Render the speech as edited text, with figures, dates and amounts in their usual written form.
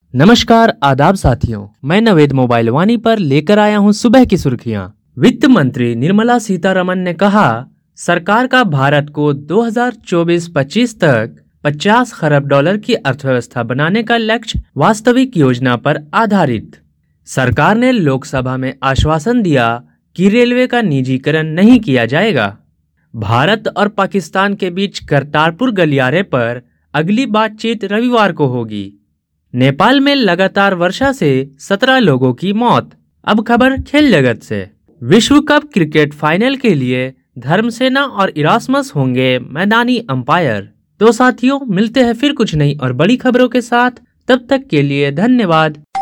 नमस्कार आदाब साथियों, मैं नवेद मोबाइल वाणी पर लेकर आया हूं सुबह की सुर्खियां। वित्त मंत्री निर्मला सीतारमण ने कहा, सरकार का भारत को 2024-25 तक 50 खरब डॉलर की अर्थव्यवस्था बनाने का लक्ष्य वास्तविक योजना पर आधारित। सरकार ने लोकसभा में आश्वासन दिया कि रेलवे का निजीकरण नहीं किया जाएगा। भारत और पाकिस्तान के बीच करतारपुर गलियारे पर अगली बातचीत रविवार को होगी। नेपाल में लगातार वर्षा से 17 लोगों की मौत। अब खबर खेल जगत से। विश्व कप क्रिकेट फाइनल के लिए धर्मसेना और इरास्मस होंगे मैदानी अंपायर। तो साथियों, मिलते हैं फिर कुछ नई और बड़ी खबरों के साथ। तब तक के लिए धन्यवाद।